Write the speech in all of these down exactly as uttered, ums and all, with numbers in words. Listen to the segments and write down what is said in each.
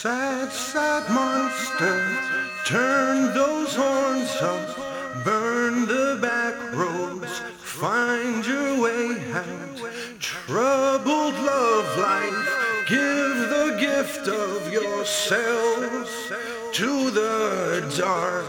Sad, sad monster, turn those horns up, burn the back roads, find your way out. Troubled love life, give the gift of yourself to the dark.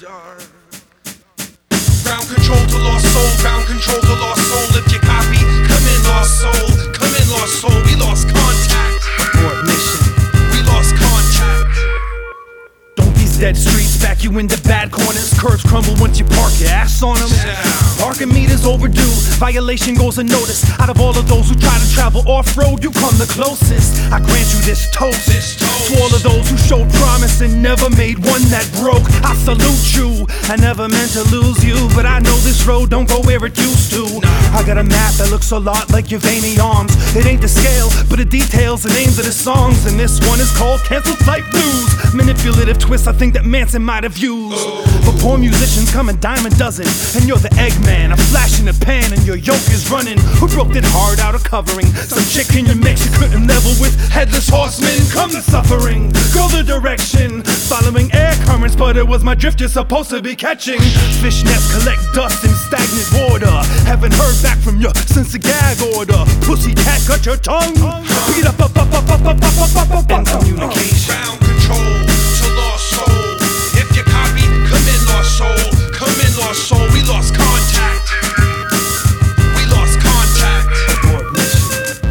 Ground control to lost soul, ground control to lost soul. Lift your copy, come in lost soul, come in lost soul. We lost contact. Abort mission. We lost contact. Don't these dead streets back you into bad corners? Curves crumble once you park your ass on them. Parking meters overdue, violation goes unnoticed. Out of all of those who try to travel off-road, you come the closest. I grant you this toast, This toast. to all of those who showed promise and never made one that broke. I salute you, I never meant to lose you, but I know this road don't go where it used to. I got a map that looks a lot like your veiny arms. It ain't the scale, but the details and names of the songs, and this one is called Cancel Flight Blues. Manipulative twist I think that Manson might have used, but poor musicians come a dime a dozen, and you're the Eggman, a flash in the pan, and your yoke is running. Who broke that heart out of covering? Some chick in your mix you couldn't level with. Headless horsemen, come the suffering. Go the direction, following air currents, but it was my drift you're supposed to be catching. Fish nets collect dust in stagnant water. Haven't heard back from you since the gag order. Pussy cat, cut your tongue. Beat up, up, up, up, up, up, up, up, up, and communication. Ground control to lost soul. If you copy, come in lost soul, come in lost soul. We lost contact. We lost contact. Abort mission.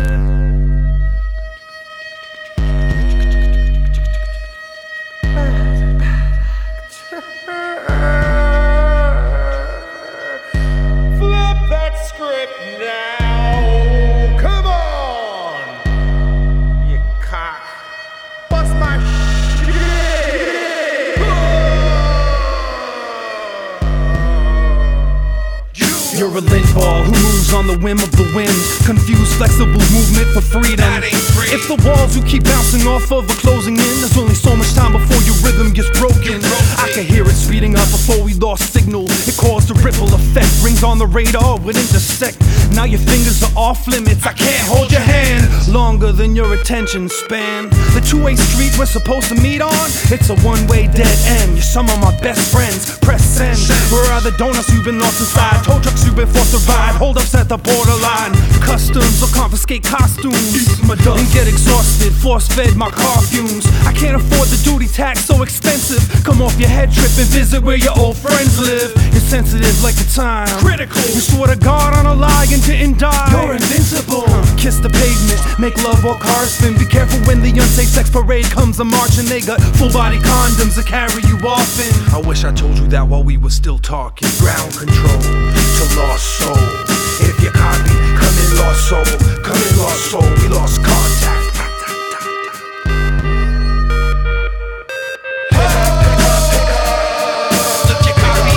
Flip that script now. Come on, you cock. Bust my shit. You're a lint ball who moves on the whim of the wind. Confused, flexible movement for freedom. That ain't free. If the walls you keep bouncing off of are closing in, there's only so much time before your rhythm gets broken. I can hear it speeding up before we lost signal. It caused a ripple effect, rings on the radar would intersect. Now your fingers are off limits, I can't hold your hand longer than your attention span. The two-way street we're supposed to meet on, it's a one-way dead end. You're some of my best friends, press send. Where are the donuts you've been lost inside? Tow trucks you've been forced to ride, hold-ups at the borderline. Customs will confiscate costumes and get exhausted, force-fed my car fumes. I can't afford the duty tax, so expensive. Come off your head trip and visit where your old friends live. You're sensitive like the time, critical. You swore to God on a lie and didn't die. You're invincible. Kiss the pavement, make love or cars spin. Be careful when the unsafe sex parade comes a march, and they got full body condoms to carry you off in. I wish I told you that while we were still talking. Ground control to lost soul. If you copy, come in lost soul, come in lost soul. We lost contact. Lift your copy.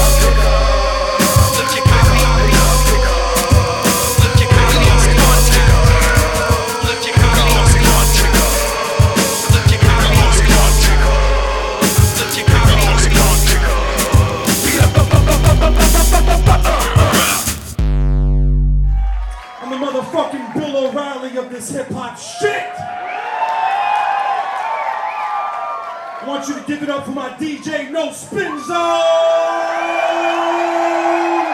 Lift your copy. Lift your copy. Lost contact. Lift your copy. Lost contact. Lift your copy. Lost contact. Lift your copy. Lost contact. I'm the motherfucking Bill O'Reilly of this hip-hop shit. I want you to give it up for my D J No Spin Zone.